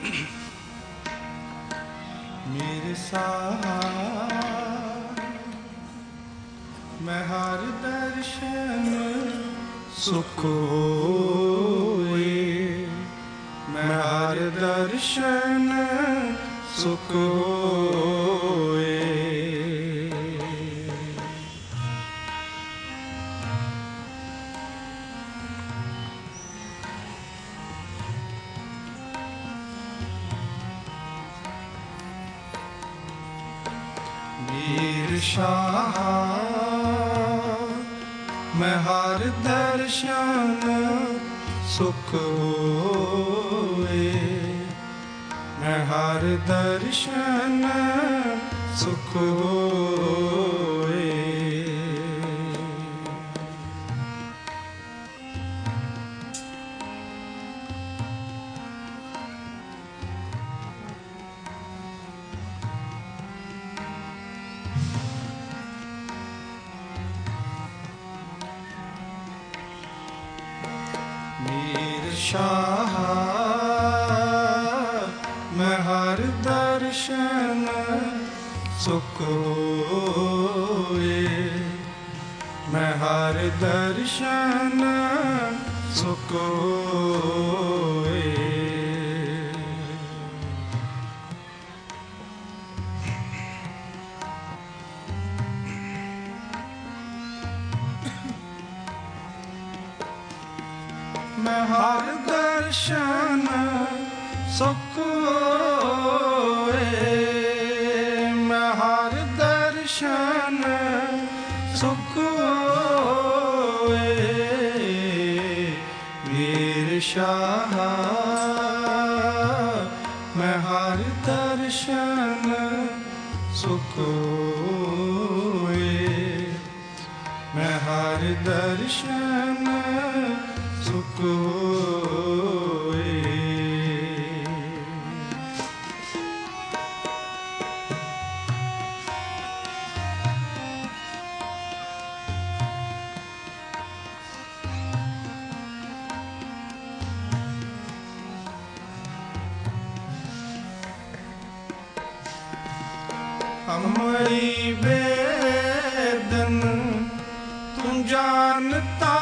मेरे साथ मैं हर दर्शन सुख होए, मैं हर दर्शन सुख होए। मीर शाह मैं हर दर्शन सुख होए, मैं हर दर्शन सुख होए। मीर शाह मैं हर दर्शन सुख होए, मैं हर दर्शन सुख होए। मैं हर दर्शन सुख होए, मैं हर दर्शन सुख होए। मीर शाह मैं हर दर्शन सुख होए, मैं हर दर्शन सुख होए। हमरी वेदन तू जानता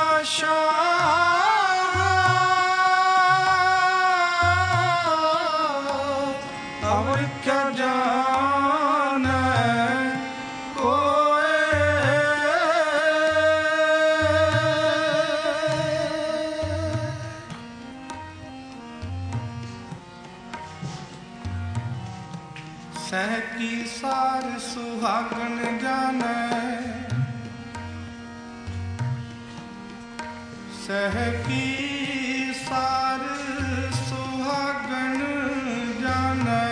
शाह, और क्या जाने कोई। सह की सार सुहागन जाने, सह की सार सुहागन जाने।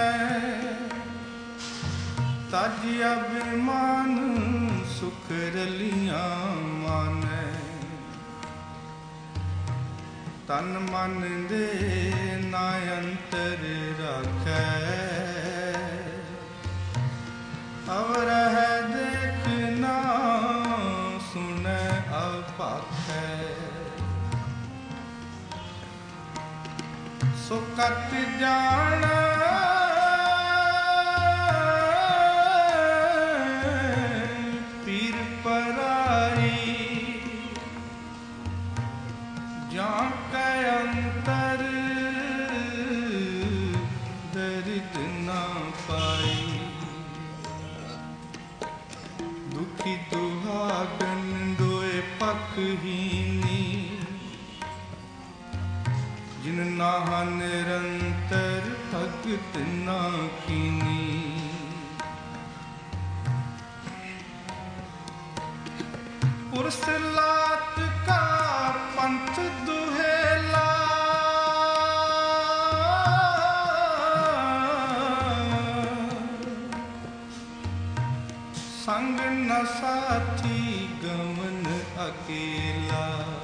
तज अभिमान सुख रलियां माने, तन मन दे ना अंतर रखै। अवर है देखना सुने अपाखै, सुकत जाना पीर पराई। जान के अंतर दर्द ना पाई। दुखी दुहागन दोए पख हीनी, जिन नाह निरंतर भगत ना कीनी। पुरुष लात का पंथ दुहेला, संग न साथी गमन अकेला।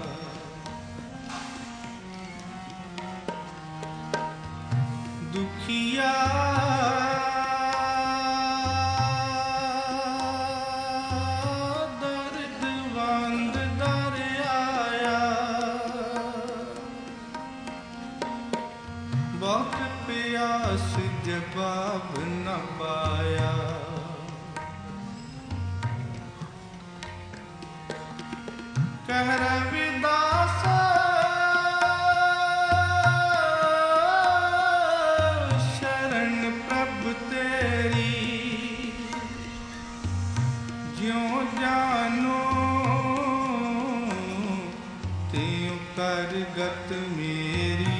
दुखिया दर्दवंद दर आया, बहुत पे आस जवाब न पाया। कह रविदास शरण प्रभु तेरी, ज्यों जानो त्यों कर गत मेरी।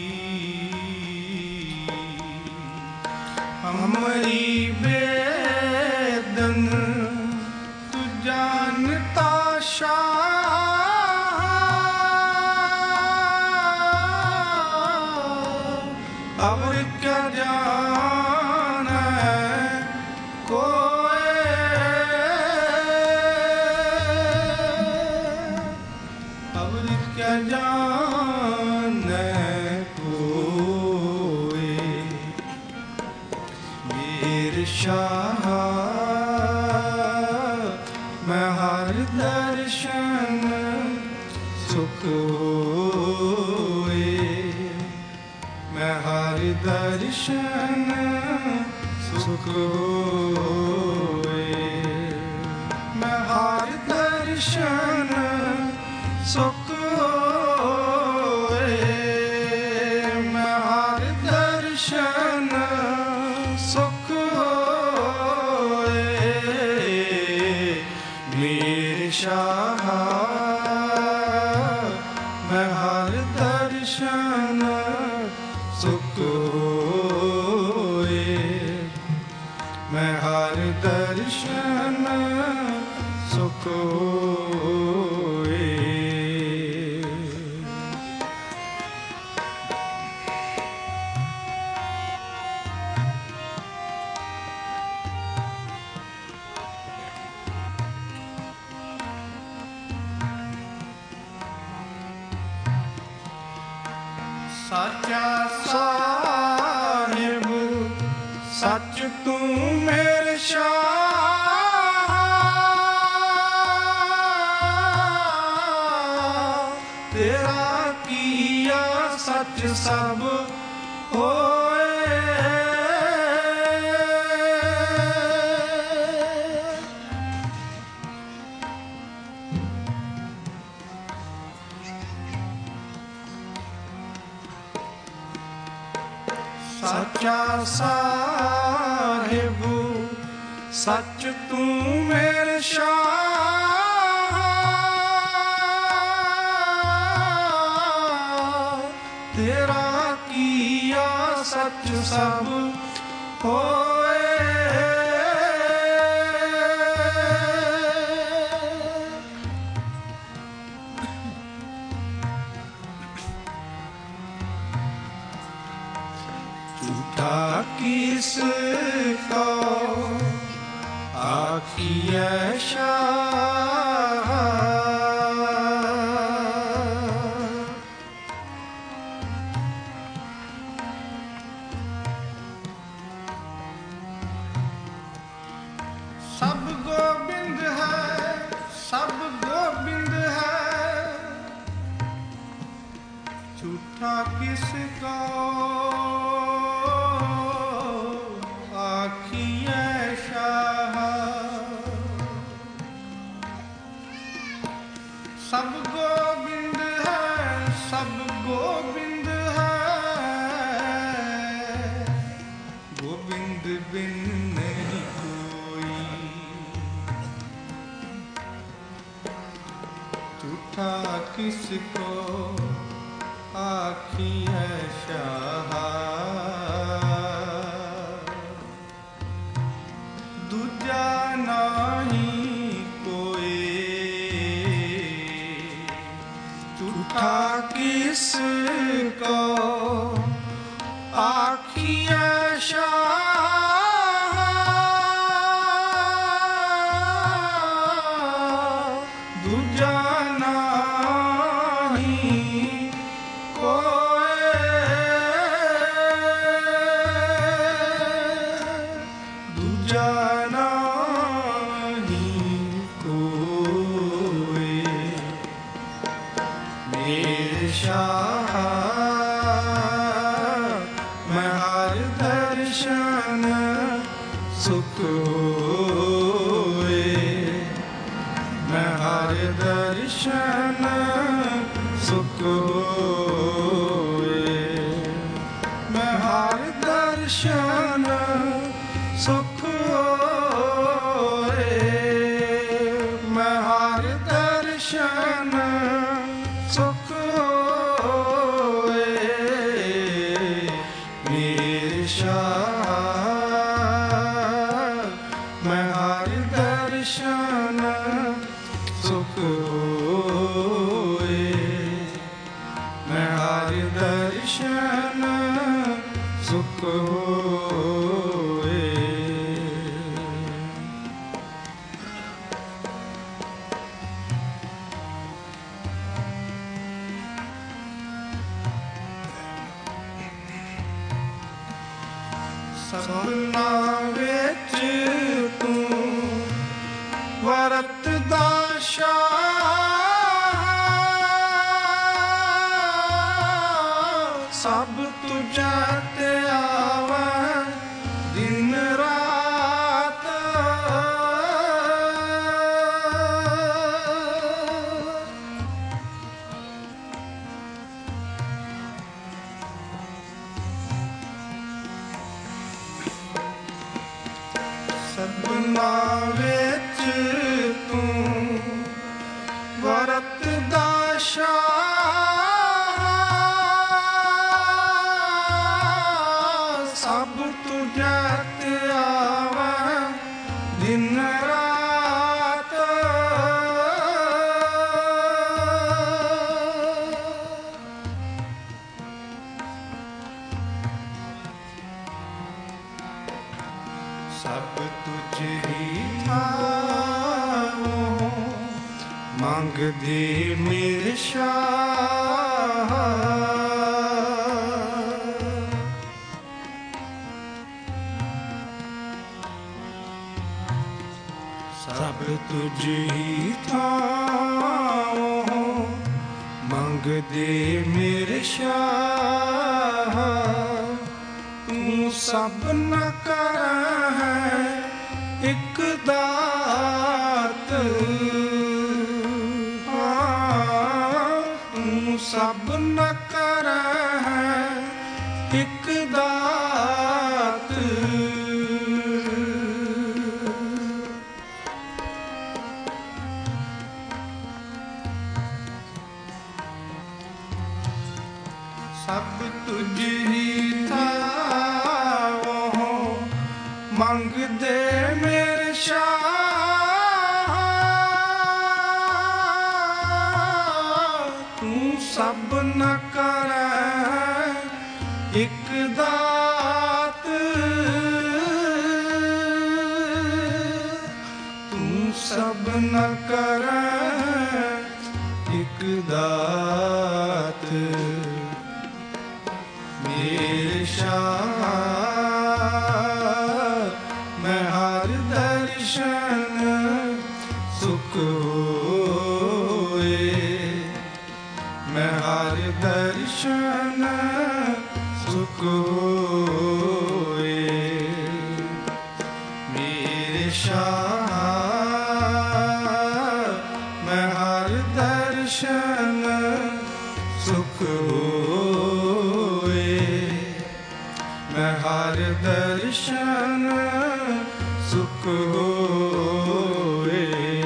हमारी वेदन तू जानता शाह, अब क्या जाना कोई, अब क्या जाना कोई। वीर शाह मैं हर दर्शन सुख होए, मैं हर दर्शन सुख होए, मैं हर दर्शन सुख होए, मैं हर दर्शन सुख होए। वीर शाह मैं हर दर्शन सुख होए, मैं हर दर्शन सुख होए। साचा साहिब सच तू मेरे शाह, तेरा किया सच सब होए। साचा साहिब सच तू मेरे शाह, तेरा किया सच सब होए। झूठा किसको आखिए शाह, सब गोविंद है, सब गोविंद है, झूठा किसको आखिए शाह। सब गोविंद है, सब गोविंद है, गोविंद बिन नहीं कोई। झूठा किसको आखिए शाह, दूजा नहीं कोई। झूठा किसको आखिए शाह, दूजा नहीं कोई। दूजा नहीं कोई। मेरे शाह मैं हर ਸੁਖ ਹੋਏ। ਮੈਂ ਹਰ ਦਰਸ਼ਨ ਸੁਖ ਹੋਏ। ਮੈਂ ਹਰ ਦਰਸ਼ਨ ਸੁਖ ਹੋਏ। ਮੈਂ ਹਰ ਦਰਸ਼ਨ ਸੁਖ ਹੋਏ। ਮੇਰੇ ਸ਼ਾਹ ਮੈਂ ਹਰ ਦਰਸ਼ਨ ਸੁਖ ਹੋਏ। ਮੈਂ ਹਰ ਦਰਸ਼ਨ ਸੁਖ ਹੋਏ। ਸਭਨਾ ਵਿੱਚ ਤੂੰ ਵਰਤਦਾ ਸ਼ਾਹ। ਸਭ ਤੁਝੇ ਤੇ ਆਵੈ ਦਿਨ ਰਾਤ। ਸਭਨਾ ਵਿੱਚ ਤੂੰ ਵਰਤਦਾ ਸ਼ਾਹ। ਸਭ ਤੁਝੇ ਤੇ ਆਵੈ ਦਿਨ ਰਾਤ। ਸਭ ਤੁਝ ਹੀ ਥਾਵੋਂ ਮੰਗਦੇ ਮੇਰੇ ਸ਼ਾਹ। ਸਭ ਤੁਝ ਹੀ ਥਾਵੋਂ ਮੰਗਦੇ ਮੇਰੇ ਸ਼ਾਹ। ਤੂੰ ਸਭ ਨ ਕਰੈ ਹੈ ਇੱਕ ਦਾਤ। ਤੂੰ ਸਭ ਨ ਕਰੈ ਹੈ ਇੱਕ ਦਾਤ। ਸਭ ਤੁਝ ਹੀ ਥਾਵੋਂ ਮੰਗਦੇ ਮੇਰੇ ਸ਼ਾਹ। ਤੂੰ ਸਭ ਨ ਕਰੈ ਇੱਕ ਦਾਤ। ਤੂੰ ਸਭ ਨ ਕਰੈ ਇੱਕ ਦਾਤ। ਮੇਰੇ ਸ਼ਾਹ ਮੈਂ ਹਰ ਦਰਸ਼ਨ ਸੁਖ ਹੋਏ। ਮੈਂ ਹਰ ਦਰਸ਼ਨ ਸੁਖ ਹੋਏ। ਮੇਰੇ ਸ਼ਾਹ ਮੈਂ ਹਰ ਦਰਸ਼ਨ ਸੁਖ ਹੋਏ। ਮੈਂ ਹਰ ਦਰਸ਼ਨ ਸੁਖ ਹੋਏ।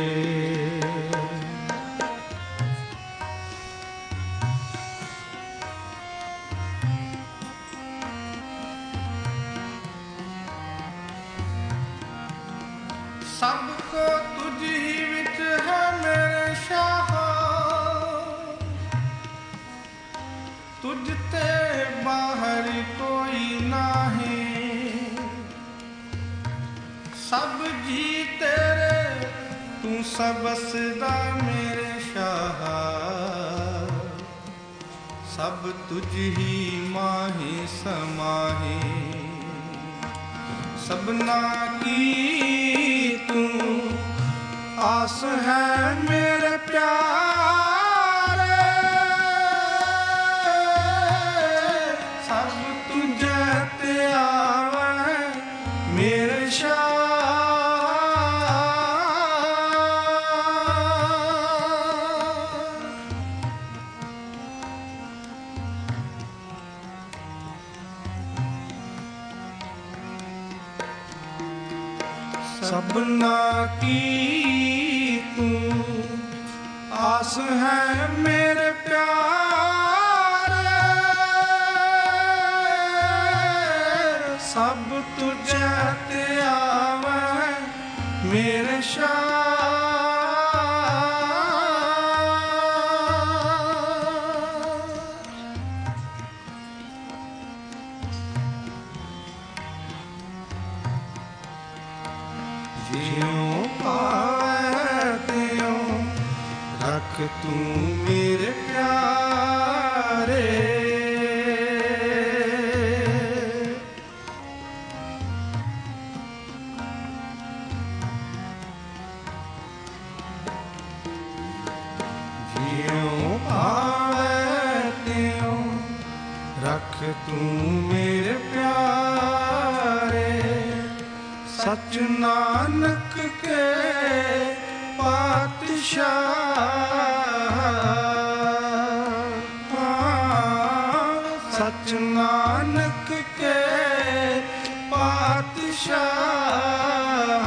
ਸਭ ਕੋ ਤੁਝ ਹੀ ਵਿੱਚ ਹੈ ਮੇਰੇ ਸ਼ਾਹ। ਤੁਝ ਤੇ ਬਾਹਰ ਕੋਈ ਨਹੀਂ। ਸਭ ਜੀ ਤੇਰੇ ਤੂੰ ਸਬਸਦਾ ਮੇਰੇ ਸ਼ਾਹ। ਸਭ ਤੁਝ ਹੀ ਮਾਹੀ ਸਮਾਹੀ। ਸਭਨਾ ਕੀ ਤੂੰ ਆਸ ਹੈ ਮੇਰੇ ਪਿਆਰੇ। ਸਭ ਤੁਝੇ ਤੇ ਆਵੈ ਮੇਰੇ ਸ਼ਾਹ। सबना की तू आस है मेरे प्यारे, सब तुझे ते आवे मेरे जियों पावे त्यों रख तू मेरे प्यारे। जियों पावे त्यों रख तू मेरे प्यारे, सच नानक के पातशाह, सच नानक के पातशाह।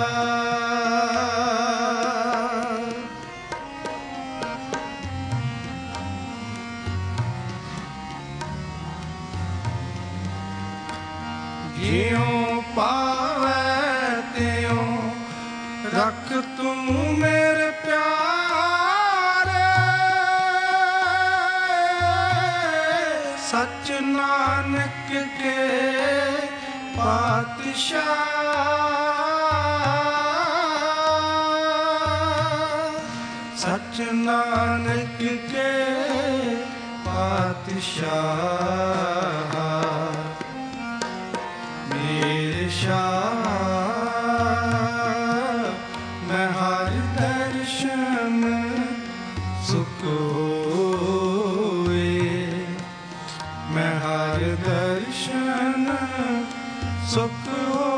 जियों पावे त्यों रख तू मेरे प्यारे, सच नानक के पातशाह, सच नानक के पातशाह। मेरे शाह मैं हर दर्शन सुख होए, मैं हर दर्शन सुख हो